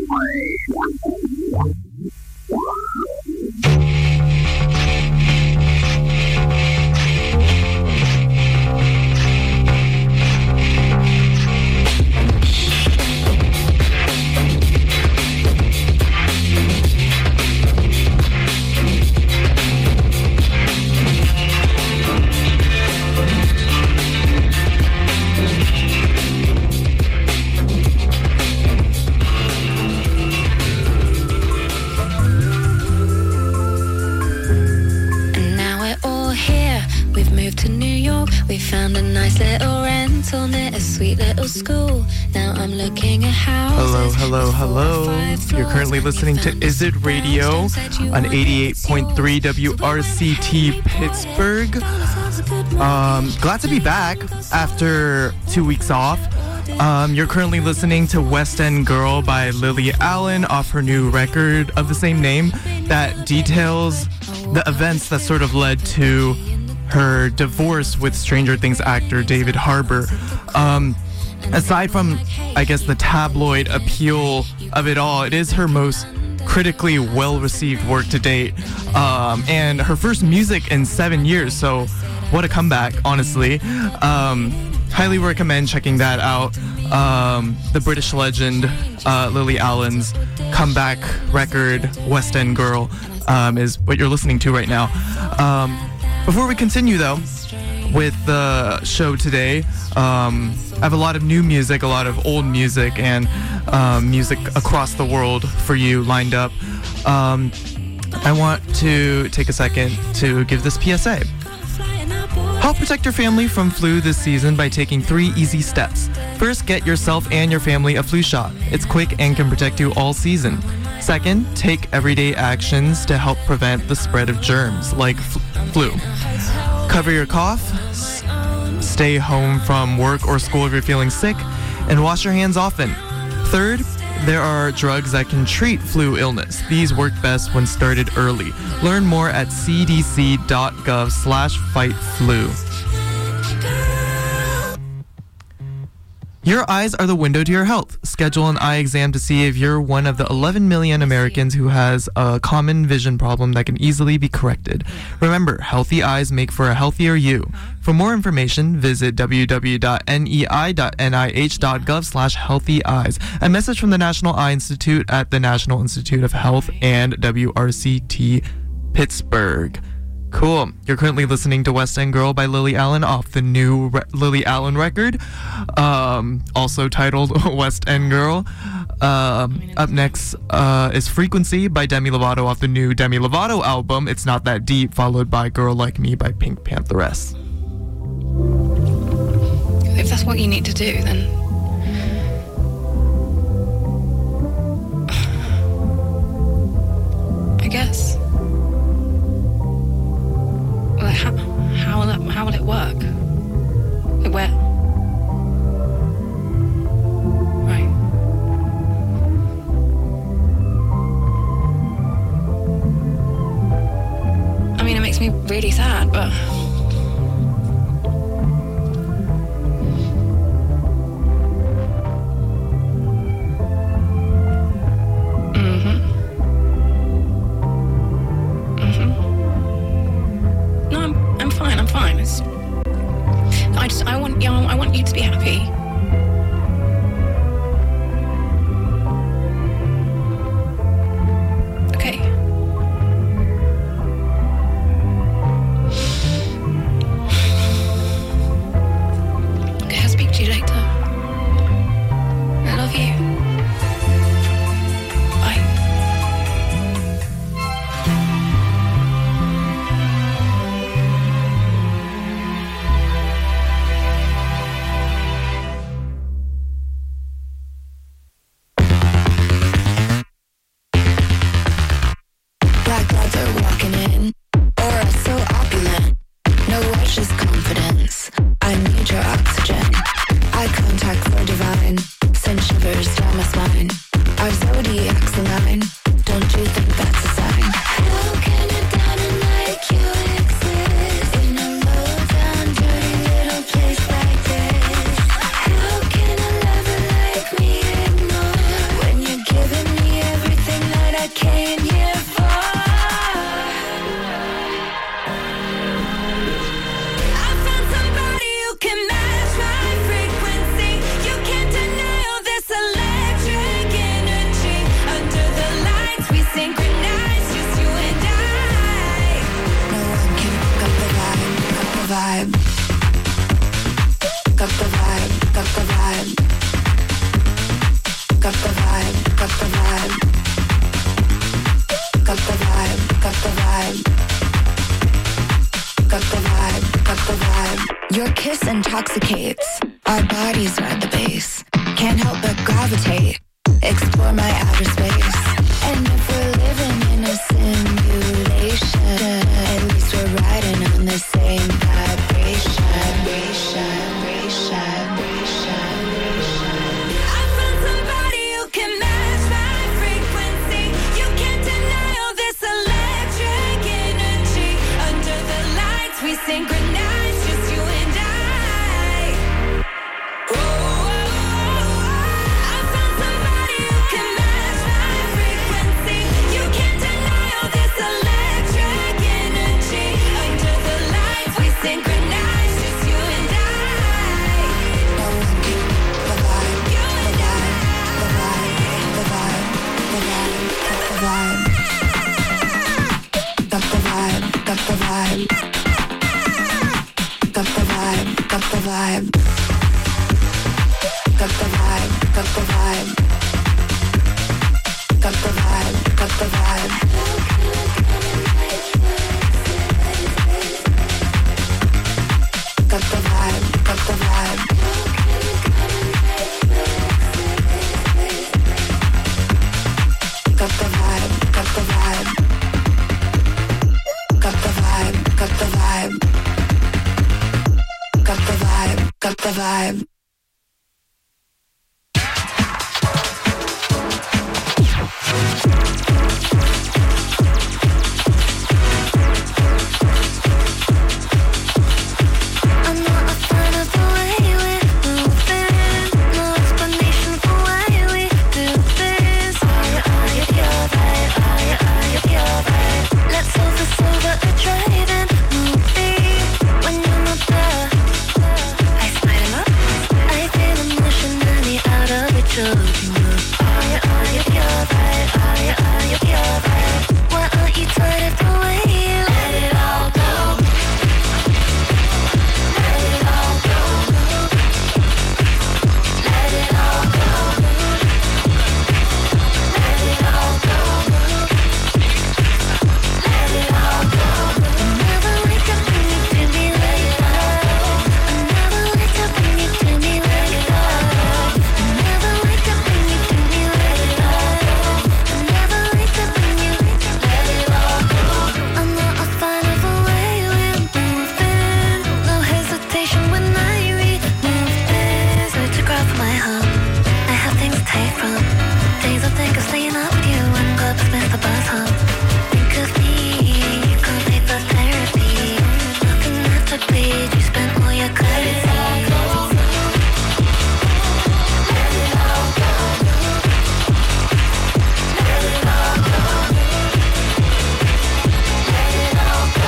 Hello. You're currently listening to Is It Radio on 88.3 WRCT Pittsburgh. Glad to be back after 2 weeks off. You're currently listening to West End Girl by Lily Allen off her new record of the same name that details the events that sort of led to her divorce with Stranger Things actor David Harbour. Aside from, I guess, the tabloid appeal of it all, it is her most critically well-received work to date, and her first music in 7 years, so what a comeback, honestly. Highly recommend checking that out. The British legend Lily Allen's comeback record, West End Girl, is what you're listening to right now. Before we continue, though, with the show today, I have a lot of new music, a lot of old music, and music across the world for you lined up. I want to take a second to give this PSA. Help protect your family from flu this season by taking 3 easy steps. First, get yourself and your family a flu shot. It's quick and can protect you all season. Second, take everyday actions to help prevent the spread of germs like flu. Cover your cough, stay home from work or school if you're feeling sick, and wash your hands often. Third, there are drugs that can treat flu illness. These work best when started early. Learn more at cdc.gov/fightflu. Your eyes are the window to your health. Schedule an eye exam to see if you're one of the 11 million Americans who has a common vision problem that can easily be corrected. Remember, healthy eyes make for a healthier you. For more information, visit www.nei.nih.gov/healthy-eyes. A message from the National Eye Institute at the National Institute of Health and WRCT Pittsburgh. Cool. You're currently listening to West End Girl by Lily Allen off the new Lily Allen record, also titled West End Girl. Up next is Frequency by Demi Lovato off the new Demi Lovato album, It's Not That Deep, followed by Girl Like Me by Pink Pantheress. If that's what you need to do, then I guess. Well, how will it work? Like where? Right. I mean, it makes me really sad, but I want you to be happy. Okay. intoxicates. Our bodies are at the base. Can't help but gravitate. Explore my outer space. And if we're living in a simulation, at least we're riding on the same vibration. I found somebody who can match my frequency. You can't deny all this electric energy. Under the lights we synchronize, just you and I. I found somebody who can match my frequency. You can't deny all this electric energy. Under the lights we synchronize, just you and I. The vibe, you and I. The vibe, got the vibe. Got the vibe, got the vibe. Got the vibe, got the vibe. Got the vibe, got the vibe. Got the vibe, got the vibe. Got the vibe, got the vibe. Got the vibe, got the vibe. Got the vibe, got the vibe. Got the vibe, got the vibe. I'm not a fan of the way we're moving. No explanation for why we do this. Are you pure vibe? Are you pure vibe? Let's solve this over a drive-in movie. When you're not there, I smile him up. I feel emotionally out of it, joking up. Are you pure vibe? Are you pure vibe? Why aren't you tired of the way you let it all go? Let it all go. Let it all go. Let it all go. Let it all go. Another wake up when you do me like that. Another wake up when you do me like that. Another wake up when you do me like that. Another wake up when you let it all go. I'm not a fan of the way we're moving. No hesitation when I remove this. I took off my home. I have things to take from. Days I think of staying up with you when clubs miss the bus home. Think of me, you can't pay for therapy. Nothing left to bleed, you spent all your clarity. Let it all go. Let it all go. Let it all go. Let it all go.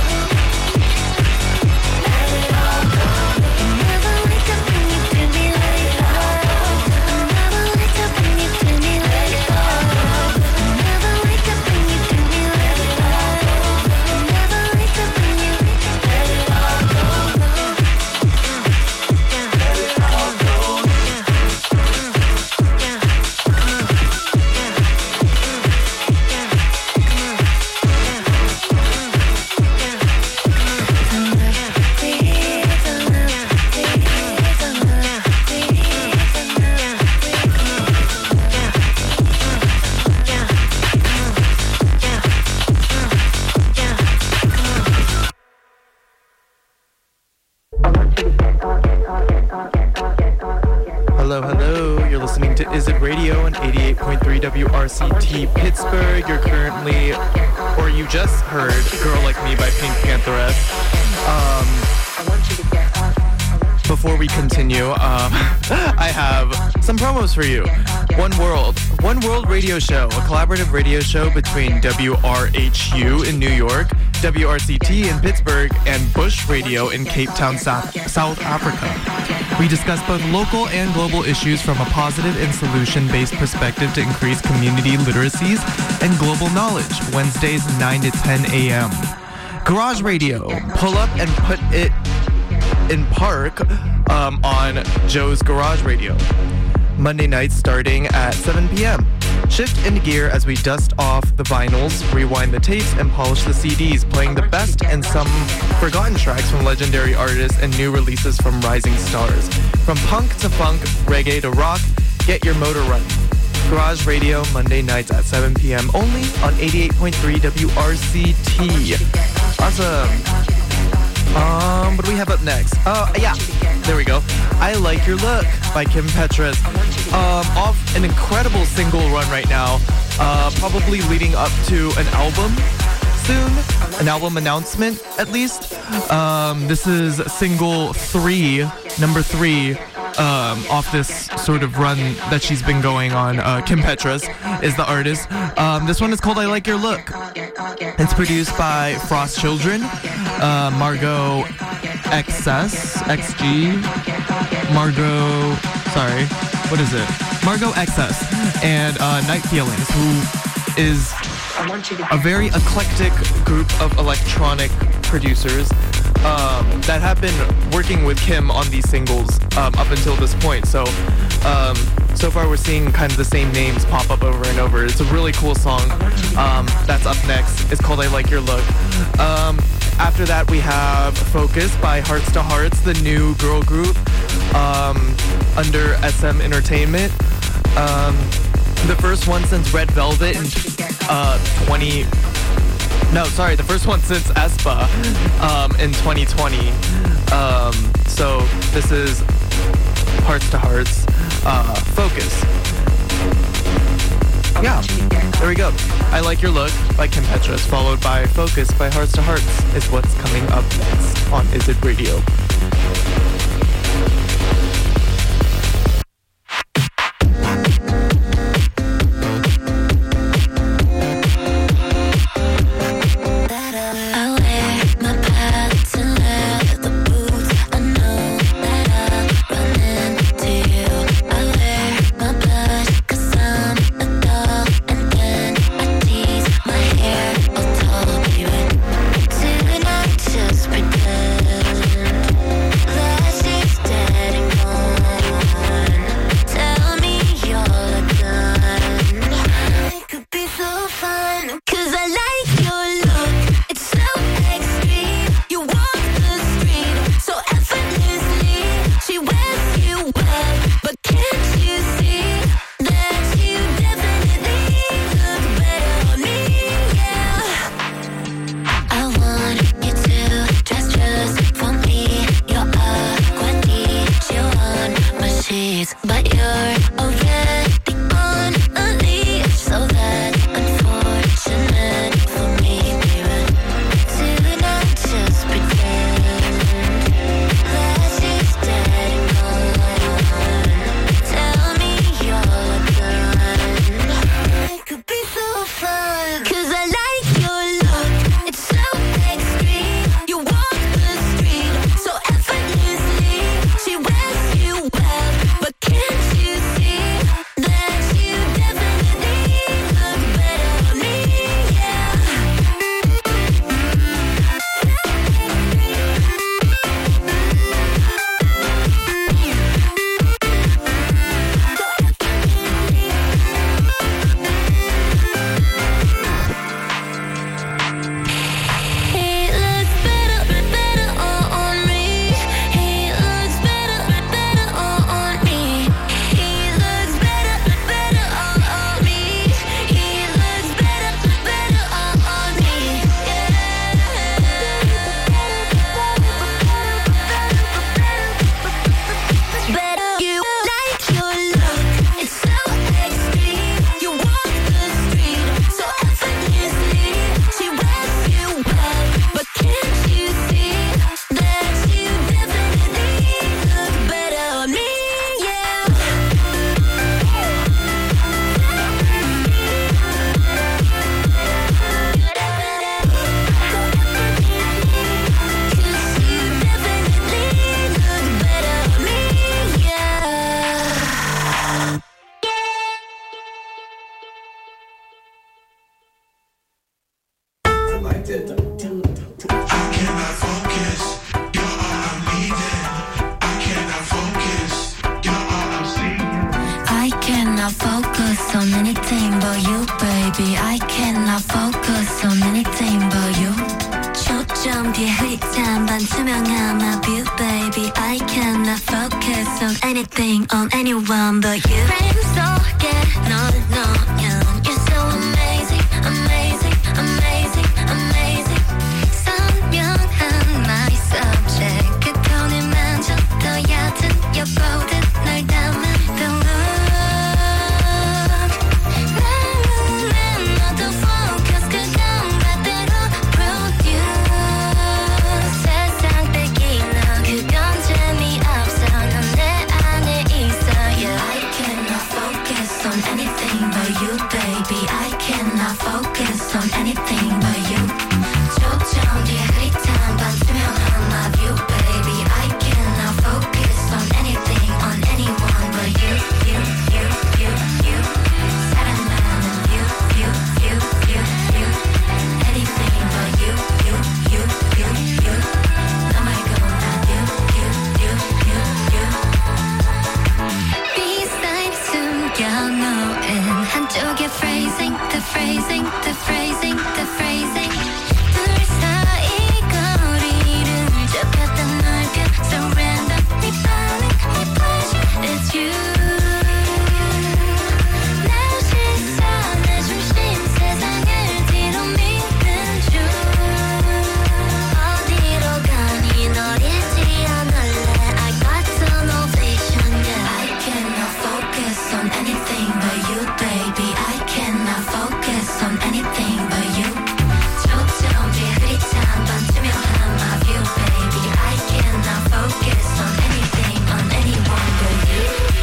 Let it all go. Another wake up when you do me like that. Another wake up when you do me like that. Another wake up when you do me like that. Another wake up when you let it all go. Hello, hello. You're listening to Is It Radio on 88.3 WRCT Pittsburgh. You're currently, or you just heard Girl Like Me by Pink Pantheress. Before we continue, I have some promos for you. One World Radio Show, a collaborative radio show between WRHU in New York, WRCT in Pittsburgh, and Bush Radio in Cape Town, South Africa. We discuss both local and global issues from a positive and solution-based perspective to increase community literacies and global knowledge. Wednesdays, 9 to 10 a.m. Garage Radio. Pull up and put it in park on Joe's Garage Radio. Monday nights starting at 7 p.m. Shift into gear as we dust off the vinyls, rewind the tapes, and polish the CDs, playing the best and some forgotten tracks from legendary artists and new releases from rising stars. From punk to funk, reggae to rock, get your motor running. Garage Radio, Monday nights at 7 p.m. only on 88.3 WRCT. Awesome. What do we have up next? Yeah, there we go. I Like Your Look by Kim Petras. Off an incredible single run right now. Probably leading up to an album soon. An album announcement, at least. This is single 3, number 3, off this sort of run that she's been going on. Kim Petras is the artist. This one is called I Like Your Look. It's produced by Frost Children, Margot XG, Margot XS, and Night Feelings, who is a very eclectic group of electronic producers that have been working with Kim on these singles up until this point. So far we're seeing kind of the same names pop up over and over. It's a really cool song that's up next. It's called I Like Your Look. After that we have Focus by Hearts to Hearts, the new girl group under SM Entertainment. The first one since Red Velvet in the first one since aespa in 2020. So this is Hearts to Hearts, Focus. Yeah, there we go. I Like Your Look by Kim Petras, followed by Focus by Hearts to Hearts is what's coming up next on Is It Radio. I cannot focus. focus on anything but you, baby. I cannot focus on anything but you. 초점 뒤에 흐릿한 반투명한 my view, baby. I cannot focus on anything, on anyone but you. frame 속에 너를 넣으면 you're so amazing, amazing, amazing, amazing. 선명한 my subject. 그 톤을 만져 더 얕은 여보듯 날 담은 the look. 나는 너도 focus 그건 반대로 produce. 세상 빼기 너 그건 재미없어. 넌 내 안에 있어. Yeah. I cannot focus on anything but you, baby. I cannot focus on anything but you. 초점 뒤에 흐릿한 반투명한 my view, baby. I cannot focus on anything, on anyone but you, you, you, you, you. 사랑하는 you, you, you, you, you. Anything but you, you, you, you, you. 너 말고 난 you, you, you, you, you. B-side 숨겨놓은 한쪽의 phrasing, the phrasing, the phrasing, the phrasing. 둘 사이 거리를 좁혔던 넓혀 surrender me falling, me pleasure, it's you. 내 시선, 내 중심, 세상을 뒤로 미는 중. 어디로 가니 널 잊지 않을래. I got an ovation, yeah. I cannot focus on anything but you, baby. I cannot focus on anything but you. 초점 뒤에 흐릿한 반투명한 my view, baby. I cannot focus on anything, on anyone but you.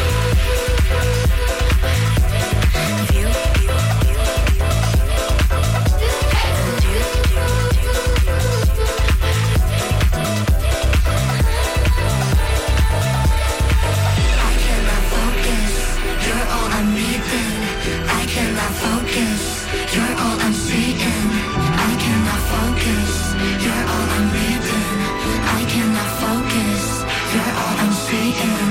View, view, view, I cannot focus. You're all I'm needing. I cannot focus. You're all I'm seeing. I cannot focus. You're all I'm needing. I cannot focus. You're all I'm seeing.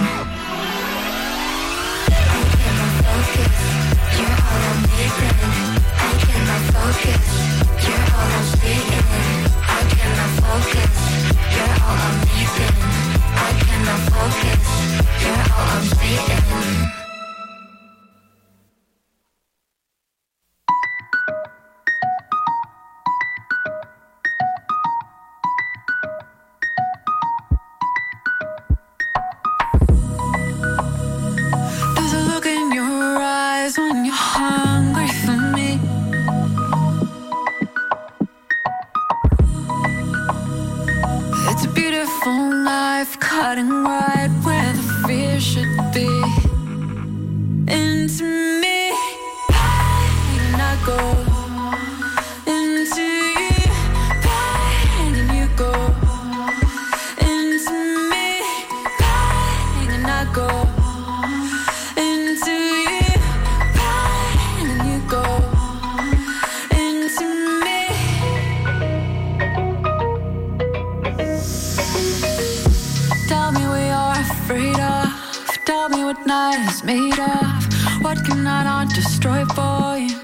I cannot focus. You're all I'm needing. I cannot focus. You're all I'm seeing. I cannot focus. You're all I'm needing. I cannot focus. You're all I'm seeing. There's a look in your eyes when you're hungry for me. It's a beautiful life, cutting right where the fear should be. Into me, and I go into you, and you go into me, and I go into you, and you go into me. Tell me what you're afraid of. Tell me what night is made of. What can I not destroy for you?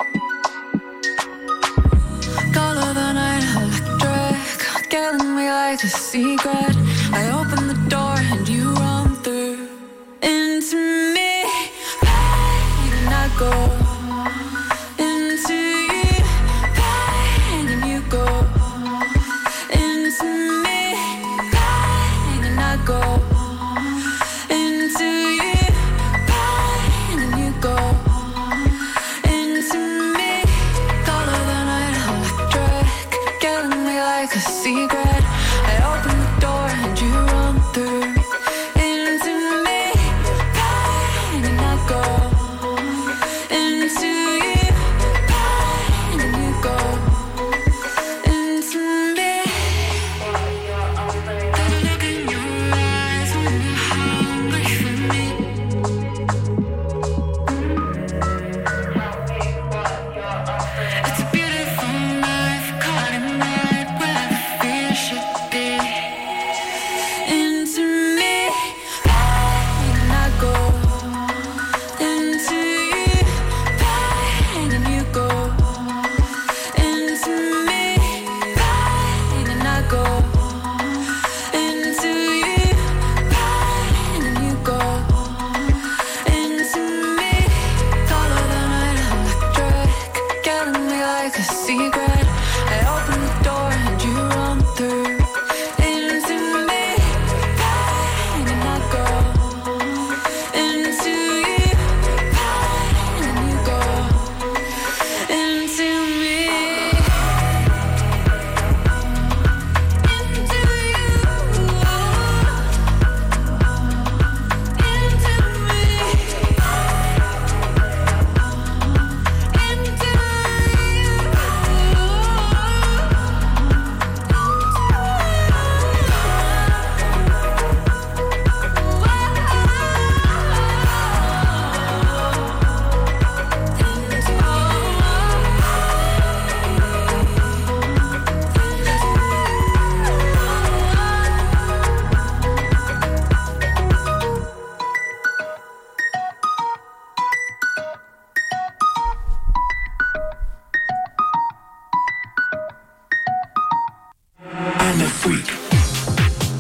Color the night electric, killing me like a secret. I open the door and you run through into me, and I go into you, and you go into me, and I go into you, and you go into me. Color the night electric, killing me like a secret. I open the door and you run through into me, and I go into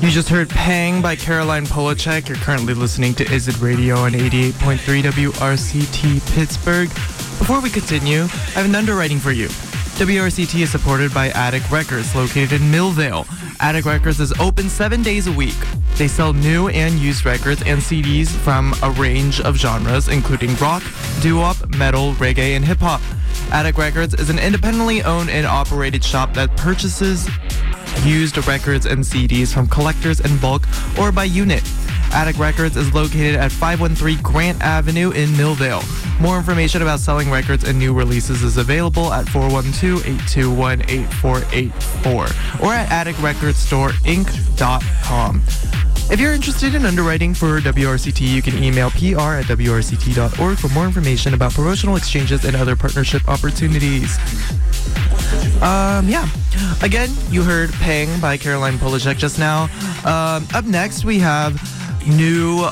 You just heard Pang by Caroline Polachek. You're currently listening to Is It Radio on 88.3 WRCT Pittsburgh. Before we continue, I have an underwriting for you. WRCT is supported by Attic Records, located in Millvale. Attic Records is open 7 days a week. They sell new and used records and CDs from a range of genres, including rock, doo-wop, metal, reggae, and hip-hop. Attic Records is an independently owned and operated shop that purchases used records and CDs from collectors in bulk or by unit. Attic Records is located at 513 Grant Avenue in Millvale. More information about selling records and new releases is available at 412-821-8484 or at atticrecordstorinc.com. If you're interested in underwriting for WRCT, you can email pr@wrct.org for more information about promotional exchanges and other partnership opportunities. Again, you heard Pang by Caroline Polachek just now. Up next, we have new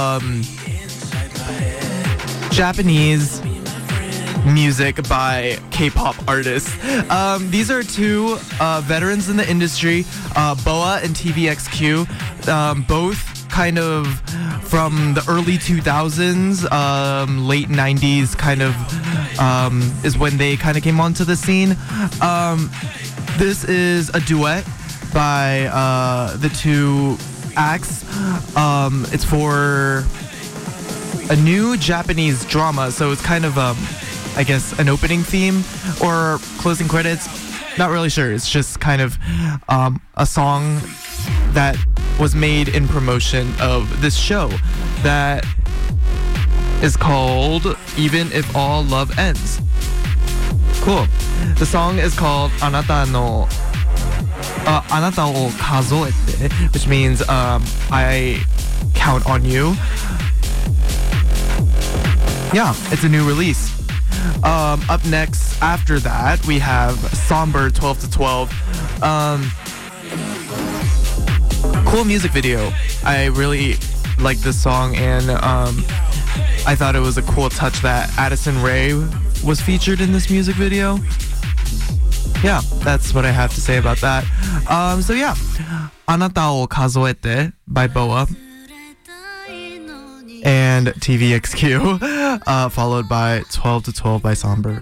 Japanese music by K-pop artists. These are two veterans in the industry, BoA and TVXQ, both kind of from the early 2000s, late 90s kind of is when they kind of came onto the scene. This is a duet by the two acts. It's for a new Japanese drama, so it's kind of I guess an opening theme or closing credits. Not really sure. It's just kind of a song that was made in promotion of this show that is called Even If All Love Ends. Cool. The song is called Anata o kazoete, which means I count on you. Yeah, it's a new release. Up next, after that, we have Somber 12 to 12. Cool music video. I really like this song, and I thought it was a cool touch that Addison Rae was featured in this music video. Yeah, that's what I have to say about that. So yeah, Anata o kazoete by BoA and TVXQ, followed by 12 to 12 by Somber.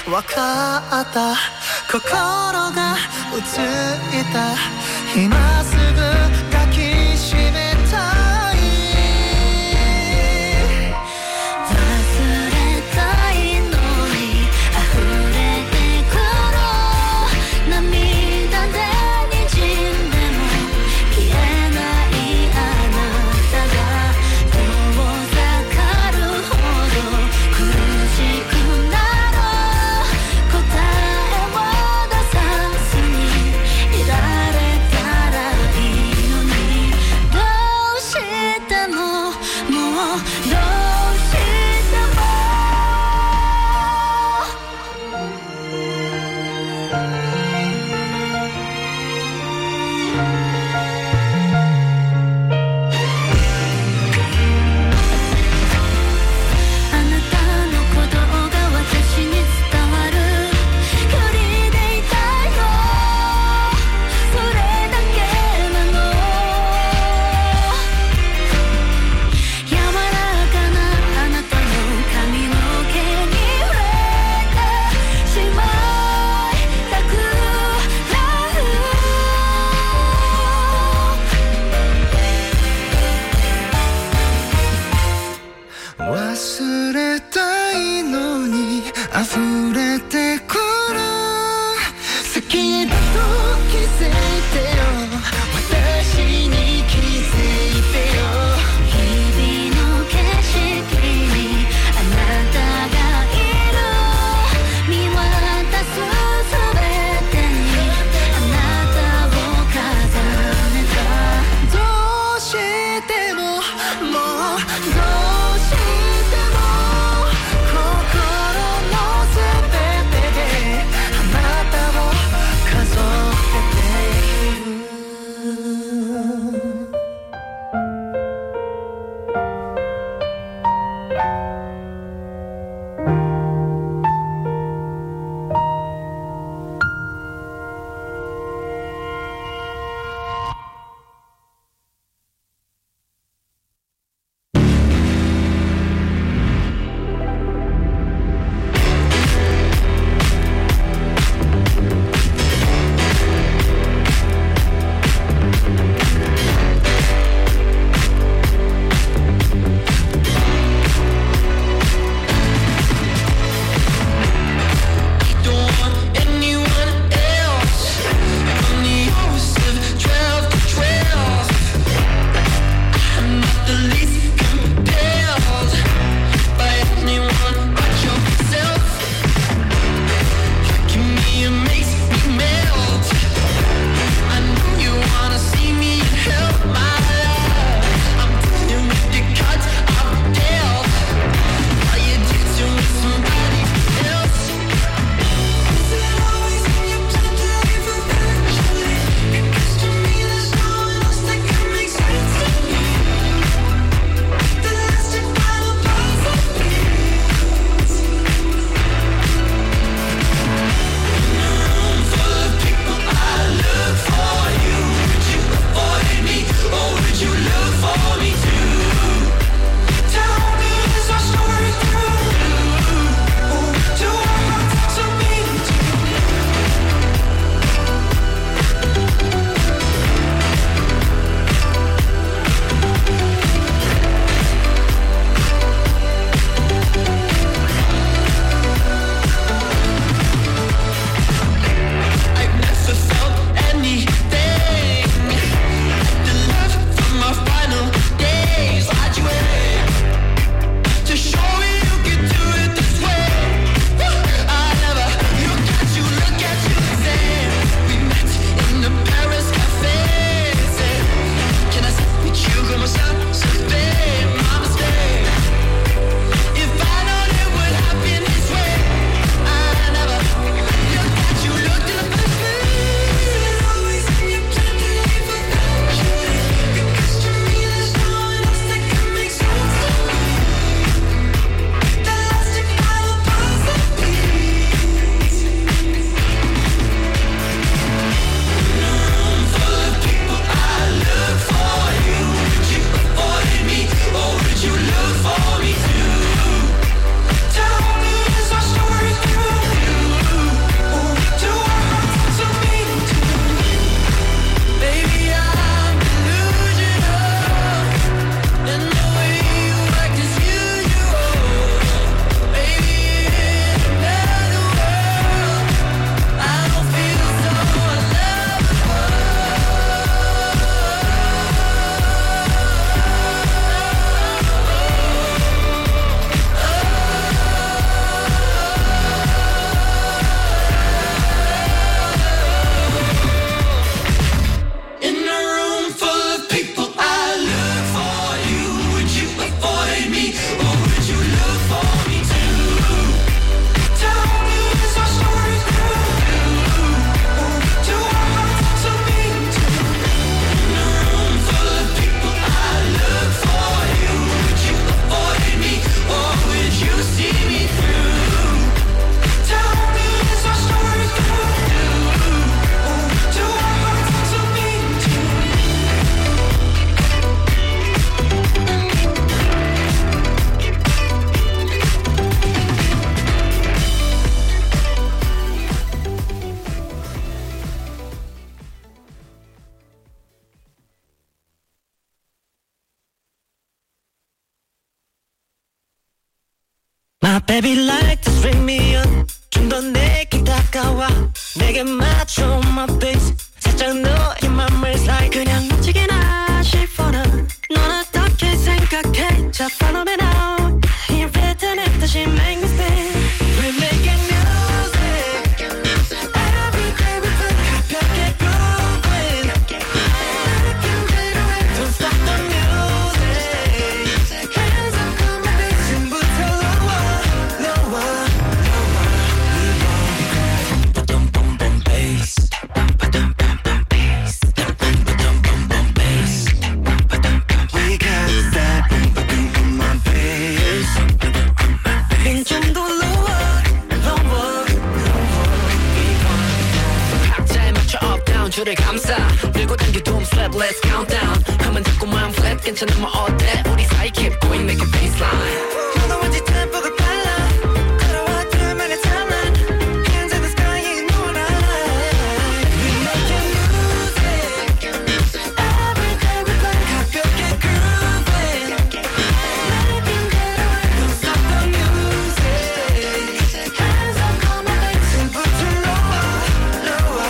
わかった心が映った今すぐ抱きしめたい忘れたいのに溢れてくる涙で滲んでも消えないあなたが遠ざかるほど苦しくなる答えを出さずにいられたらいいのにどうしてももうどうしてもあなたの鼓動が私に伝わる距離でいたいのそれだけなの柔らかなあなたの髪の毛に触れてしまいたくなる忘れたいのに溢れてくる好きだと気づいてよ私に気づいてよ日々の景色にあなたがいる見渡すすべてにあなたを重ねたどうしてももうどうしても心のすべて My baby like to swing me up 좀 더 내게 다가와 내게 맞춰 my bass 살짝 너의 맘을 slide 그냥 놓치기나 싶어나 넌 어떻게 생각해 자 follow me now 이 리듬에 다시 make me spin We're making music Every day we feel 가볍게 grooving Don't stop the music Hands up on my bass 지금부터 lower lower Boom boom boom bass boom boom boom bass boom boom boom boom bass We got that boom boom boom my bass 좀 더 lower lower 박자에 맞춰 up down 줄을 감싸 밀고 당겨 doom slap let's count down 가만 자꾸만 flat 괜찮아 뭐 어때 우리 사이 keep going make a baseline 너도 왠지 템포가 빨라 걸어와 들으면의 timeline hands in the sky you know what I like We making music every day we play 가볍게 grooving Making it away Don't stop the music Hands up on my bass 지금부터 lower lower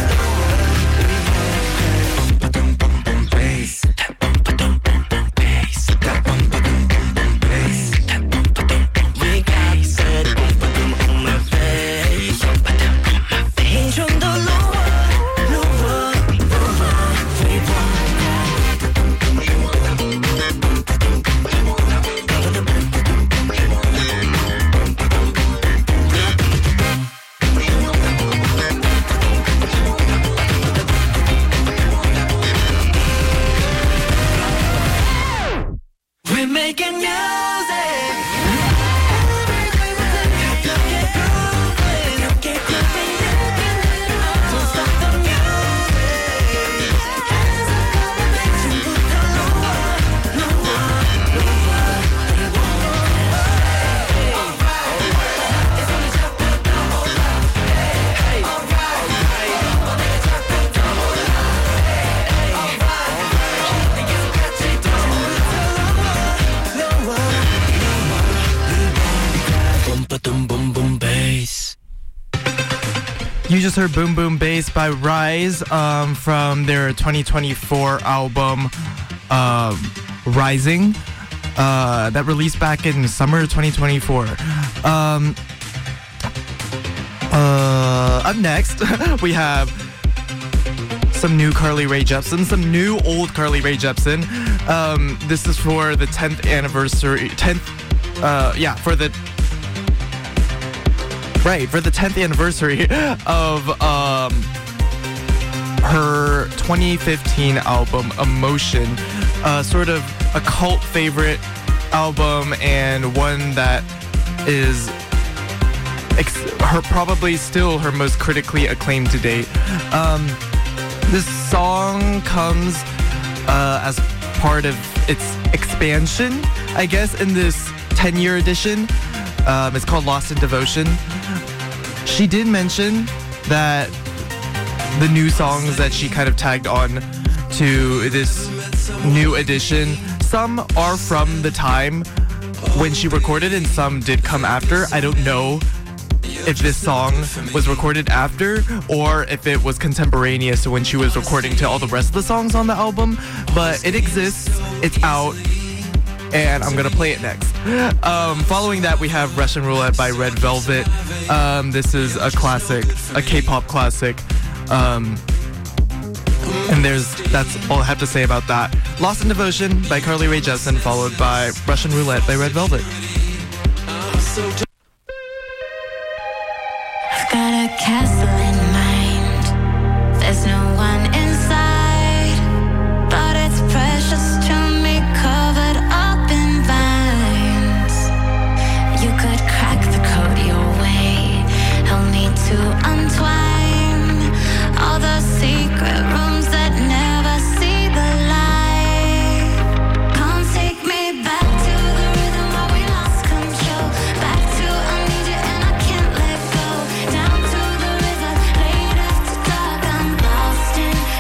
Boom boom boom bass boom boom boom boom bass got boom boom boom boom bass We got that boom boom boom my bass 좀 더 lower lower lower We We're making music Every day we play 가볍게 grooving Don't stop the music Hands up on my bass 지금부터 lower lower Boom boom boom bass You just heard Boom Boom Bass by Rise from their 2024 album Rising that released back in summer 2024. Up next, we have some new Carly Rae Jepsen, some new old Carly Rae Jepsen. This is for the 10th anniversary, for the 10th anniversary of her 2015 album Emotion, sort of a cult favorite album and one that is probably still her most critically acclaimed to date. This song comes as part of its expansion, I guess, in this 10-year edition. It's called Lost in Devotion. She did mention that the new songs that she kind of tagged on to this new edition, some are from the time when she recorded and some did come after. I don't know if this song was recorded after or if it was contemporaneous to when she was recording to all the rest of the songs on the album, but it exists, it's out, and I'm gonna play it next. Following that, we have Russian Roulette by Red Velvet. This is a classic, a K-pop classic. And that's all I have to say about that. Lost in Devotion by Carly Rae Jepsen, followed by Russian Roulette by Red Velvet. I've got a castle in mind. There's no one inside, but it's precious to me, covered up in vines. You could crack the code your way, help me to untwine all the secret rooms that never see the light. Come take me back to the rhythm where we lost control, back to I need you and I can't let go, down to the river late after dark. I'm lost in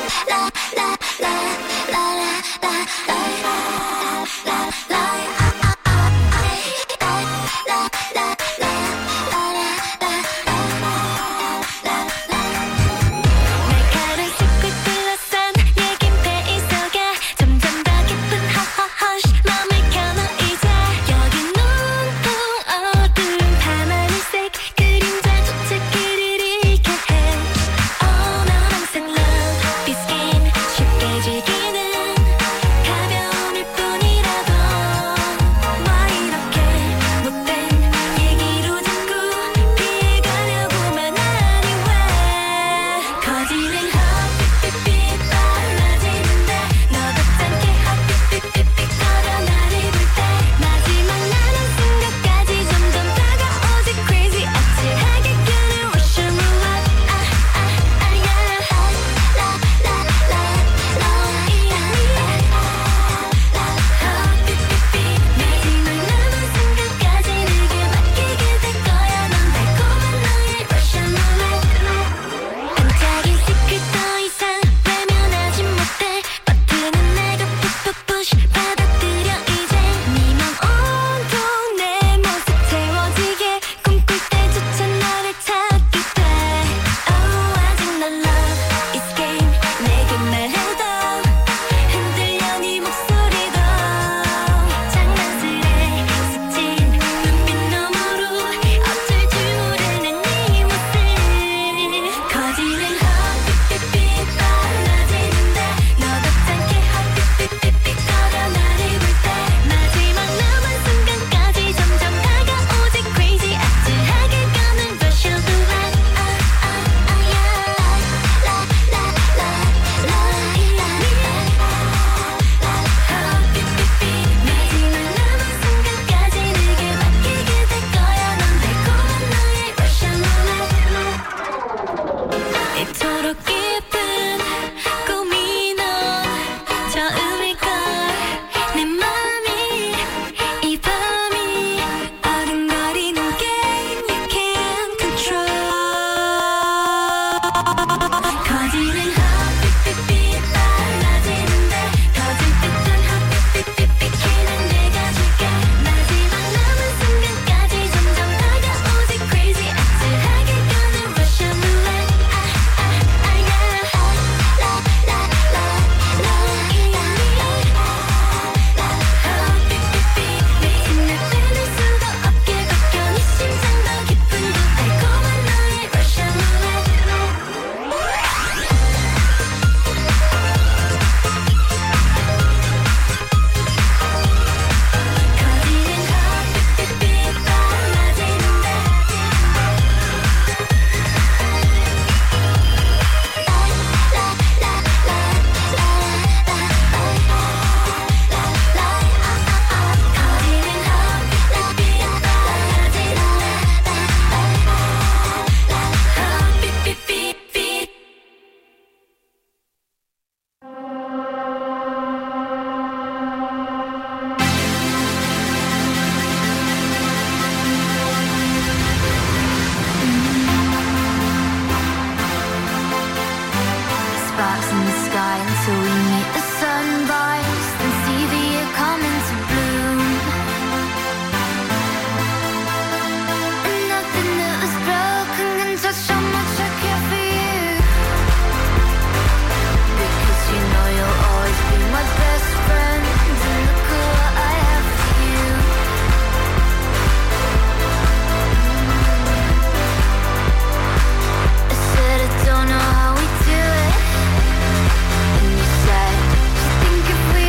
If we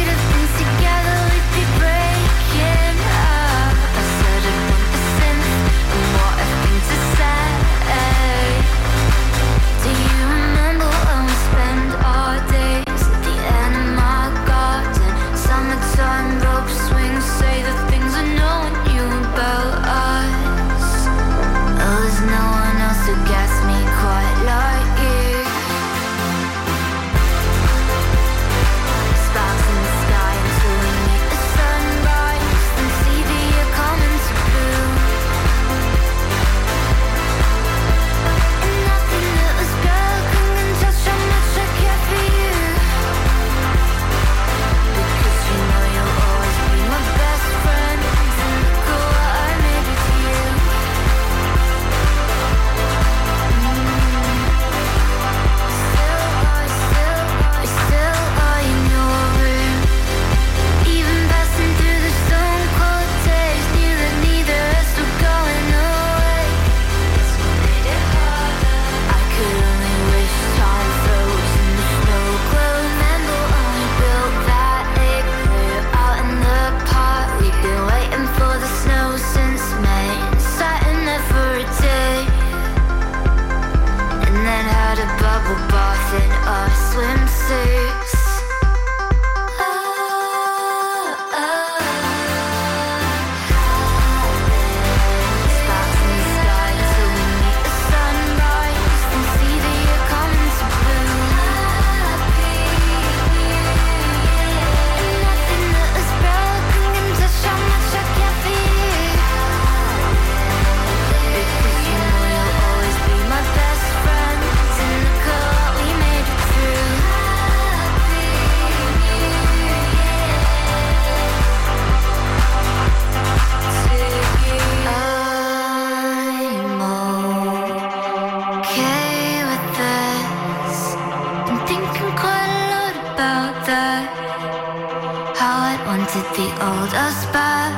it the old us back?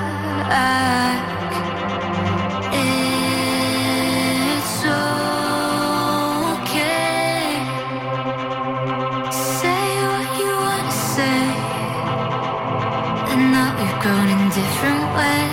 It's okay. Say what you want to say, and that we've grown in different ways.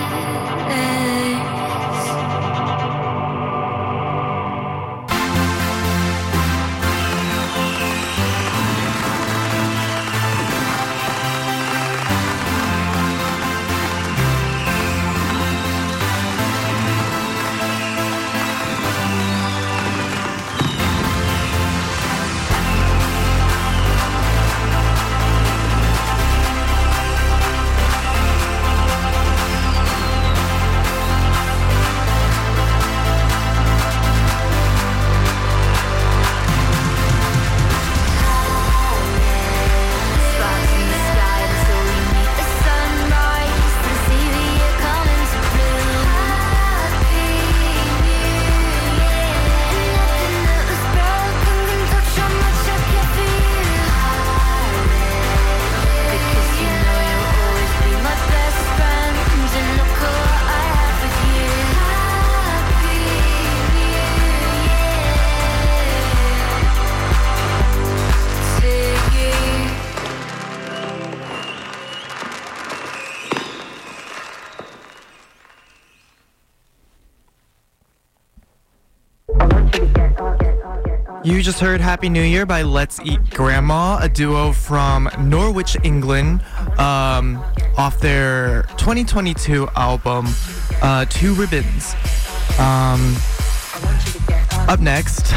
You just heard Happy New Year by Let's Eat Grandma, a duo from Norwich, England, off their 2022 album, Two Ribbons. Up next,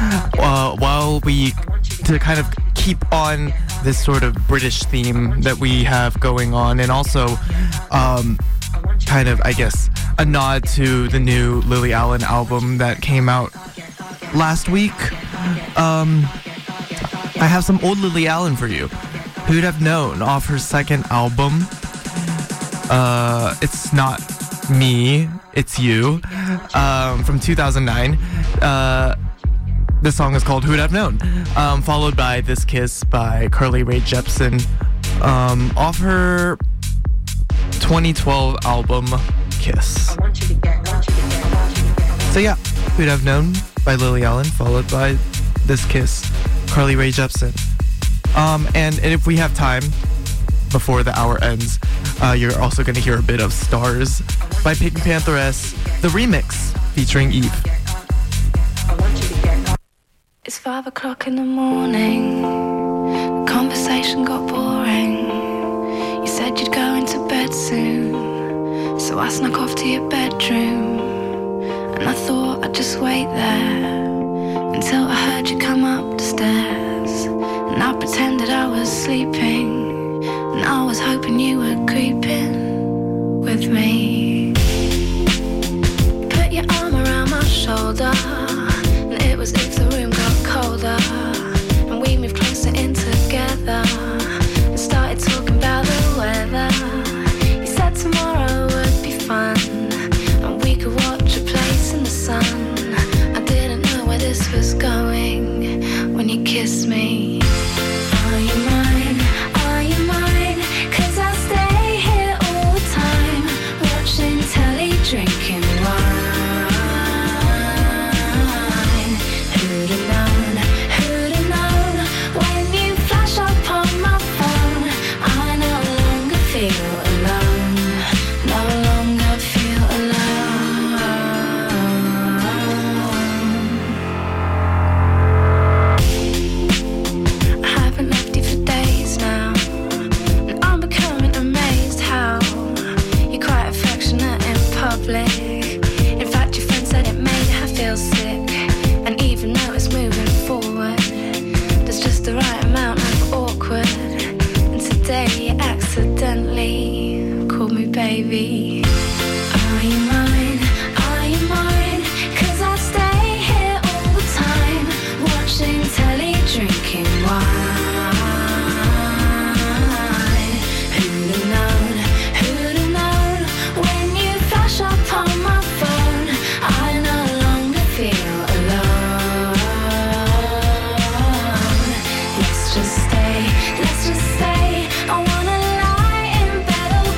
to kind of keep on this sort of British theme that we have going on, and also kind of, I guess, a nod to the new Lily Allen album that came out last week. I have some old Lily Allen for you. Who'd have known, off her second album, It's Not Me, It's You, from 2009. The song is called Who'd Have Known, followed by This Kiss by Carly Rae Jepsen, off her 2012 album Kiss. So yeah, Who'd Have Known by Lily Allen, followed by This Kiss, Carly Rae Jepsen. And if we have time before the hour ends, you're also going to hear a bit of Stars by Pink Pantheress, the remix featuring Eve. It's 5 o'clock in the morning. The conversation got boring. You said you'd go into bed soon, so I snuck off to your bedroom. And I thought I'd just wait there until I heard you come up the stairs. And I pretended I was sleeping, and I was hoping you were creeping with me. Put your arm around my shoulder, and it was if the room got colder, and we moved closer in together and started talking about the weather. You said tomorrow would be fun, and we could watch a place in the sun. I didn't know where this was going when you kissed me. Are you mine? Are you mine? 'Cause I stay here all the time, watching telly, drinking wine. Who'd have known? Who'd have known? When you flash up on my phone, I no longer feel alone. No longer feel alone. I haven't left you for days now, and I'm becoming amazed how you're quite affectionate in public. In fact, your friend said it made her feel sick, and even though it's moving forward, there's just the right amount of awkward. And today you accidentally called me baby. Are you mine? Are you mine? 'Cause I stay here all the time, watching telly, drinking wine. Who'd have known? Who'd have known? When you flash up on my phone, I no longer feel alone. Let's just stay. I wanna lie in bed all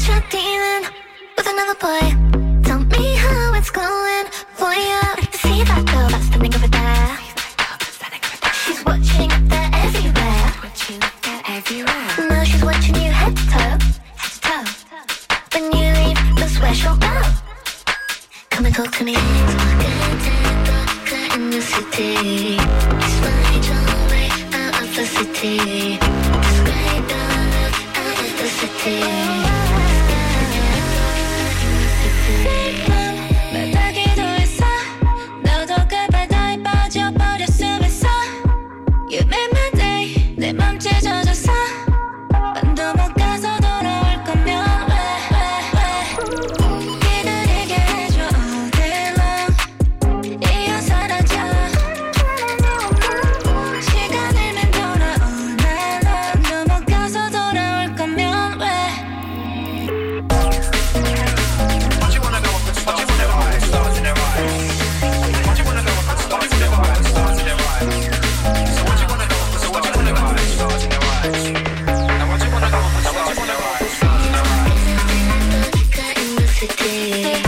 chatting with another boy. Tell me how it's going for you. See that girl that's standing over there? She's watching there everywhere. Now she's watching you head to toe. When you leave, that's where she'll go. Come and talk to me. In the city, it's right your way out of the city. It's right out of the city. 바닥에도 있어. 너도 그 바다에 빠져버렸으면서. You made my day. 내 맘 찢어졌어. 밤도 못 가서 돌아올 거면 왜 기다리게 해줘 all day long. 이어 사라져. 시간 흘면 돌아 all night long. 밤도 못 가서 돌아올 거면 왜 Don't you wanna go up with stars in their eyes, stars in their eyes? Don't you wanna go up with stars in their eyes, stars in their eyes? So what you wanna go up with, so what you wanna go up with stars in their eyes? Now what you wanna go up with, stars in their eyes, stars in their eyes? in the city.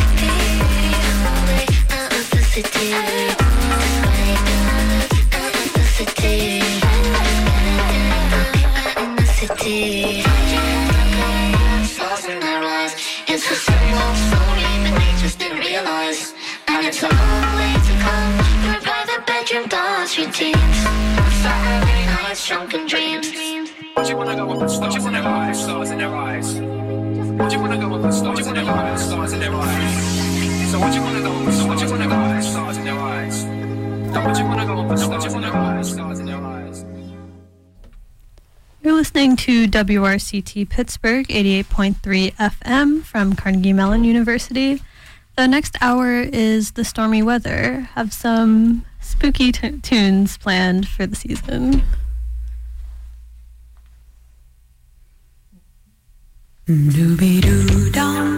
Way out of the city. Out of the city. In the city. Stars in their eyes. It's a simple story, but they just didn't realize. And it's a long way to come from a private bedroom dance routines. Saturday nights, drunken dreams. Don't you wanna go up with stars in their eyes, stars in their eyes? Don't you wanna go up with stars in their eyes, stars in their eyes? So what you wanna go up with, so what you wanna go up with stars in their eyes? Now what you wanna go up with, stars in their eyes, stars in their eyes? You're listening to WRCT Pittsburgh 88.3 FM from Carnegie Mellon University. The next hour is the stormy weather. Have some spooky tunes planned for the season. Doobie-doo-dum.